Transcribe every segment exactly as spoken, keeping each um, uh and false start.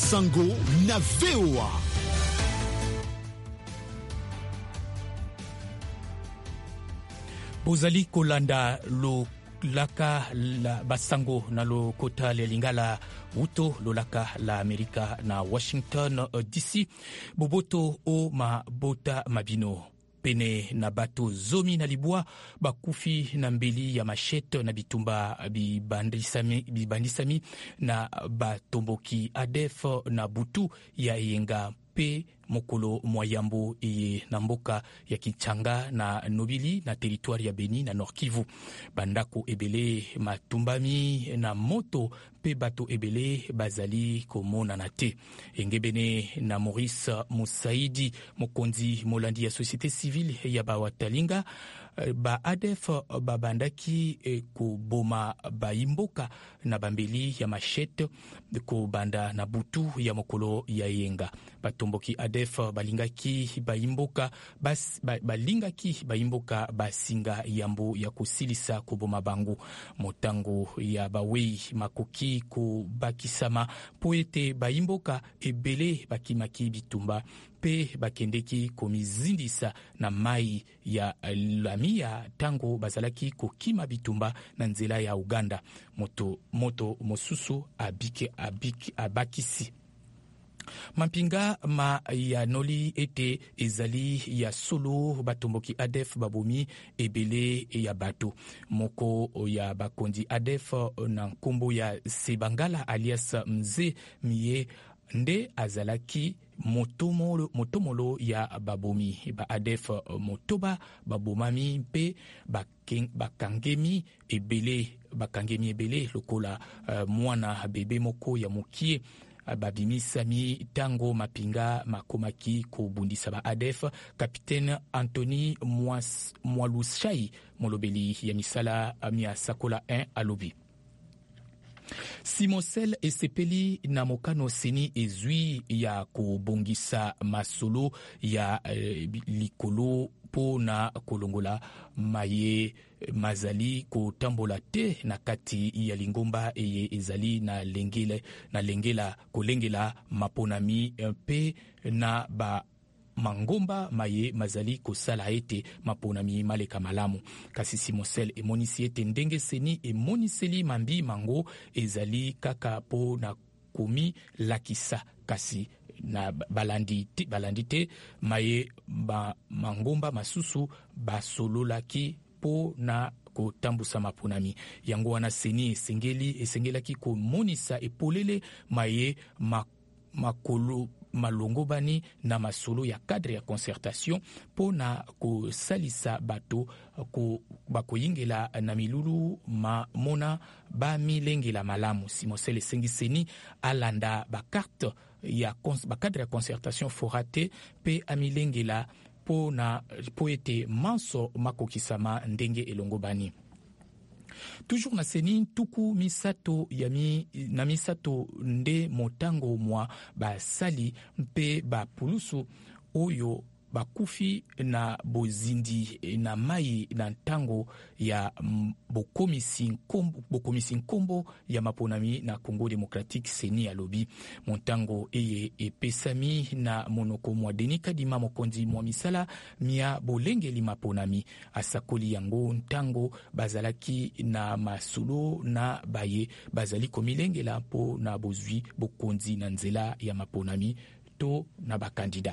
Sango na V O A. Bozali kolanda lo laka la basango na lo kota le lingala uto lo laka la Amerika na Washington D C. Boboto o mabota mabino. Pene na bato zomi na libwa bakufi na mbeli ya machete na bitumba bibandisami, bibandisami na batomboki A D F na butu ya yenga pe mokolo mwayambo eye na mboka ya Kichanga na Nobili na territoire ya Beni na Nord Kivu. Bandako ebele matumbami na moto pe bato ebele bazali komona na te. Engebene na Maurice Moussaidi mokonzi molandi ya société civile ya Bawatalinga ba A D F babandaki e, koboma baimboka na bambeli ya machete kobanda na butu ya mokolo ya yenga. Batomboki A D F balingaki baimboka bas, ba, balingaki baimboka basinga yambo ya kosilisa koboma bango motango ya bawei makoki kobakisama po ete baimboka ebele bakimaki bitumba pe bakendeki komizindisa na mai ya lamia tango bazalaki kokima bitumba na nzela ya Uganda. Moto, moto mosusu abike, abike, abakisi. Mampinga ma ya noli ete ezali ya solo batomboki A D F babomi ebele ya bato. Moko ya bakondi A D F na nkombo ya Sebangala alias Mze Miye nde azalaki motomolo, motomolo ya babomi ba A D F motoba babomami mpe bakangemi ebele bakangemi ebele lokola uh, mwana bebe moko ya mokie babimisami tango mapinga makomaki kobundisa ba A D F. Capitaine Anthony Mwalushai molobeli ya misala mia sakola un alobi Simosel esepeli na mokano seni ezui ya kobongisa masolo ya eh, likolo po na kolongola maye mazali kotambola te na kati ya lingomba eye ezali na lengele na lengela kolengela maponami pe na ba mangomba maye mazali kosala ete maponami maleka malamu. Kasi Simosel emonisi ete ndenge seni emoniseli mambi mango ezali kaka po na komi lakisa kasi na balandi balandi te maye ba mangomba masusu basololaki po na kotambusa maponami. Yango wana seni esengeli esengelaki komonisa epolele maye ma, makolo malongo bani na masolo ya cadre ya concertation po na kosalisa bato ko bakoyingela na milulu ma mona ba milengela malamu. Simosel esengiseni alanda ba carte ya ba cadre ya concertation forate pe amilengela po na po ete manso makokisama ndenge elongo bani. Toujours na seni tuku misato yami na misato nde motango mwa basali mpe bapulusu oyo bakufi na bozindi na mai na ntango ya bokomisi nkombo, bokomisi nkombo ya maponami na Congo Démocratique. Seni alobi montango eye epesami na monoko mwa Denis Kadima mokonzi mwa misala mia bolengeli maponami asakoli yango ntango bazalaki na masulo na baye bazali komilengela po na bozwi bokonzi na nzela ya maponami to na bakandida.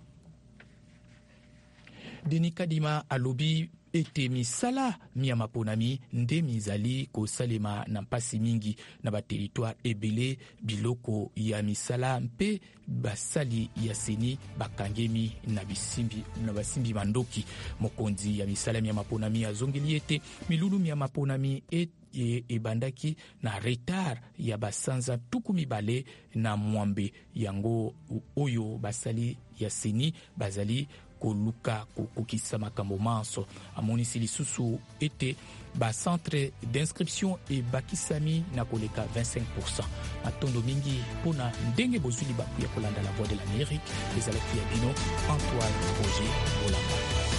Denis Kadima alobi ete misala mia maponami nde mizali kosalema na mpasi mingi na ba territoire ebele biloko ya misala mpe basali ya seni bakangemi na bisimbi na basimbi mandoki. Mokonzi ya misala mia maponami azongeli ete milulu mia maponami et e ebandaki na retard ya basanza tuku mibale na mwambe yango oyo basali ya seni bazali koluka kokokisa makambo manso. Amonisi lisusu ete ba centre d'inscription e bakisami na koleka vingt-cinq pour cent. Matondo mingi pona ndenge bozuli baku ya kolanda la voix de l'Amérique ezalaki ya bino Antoine Roger Olamba.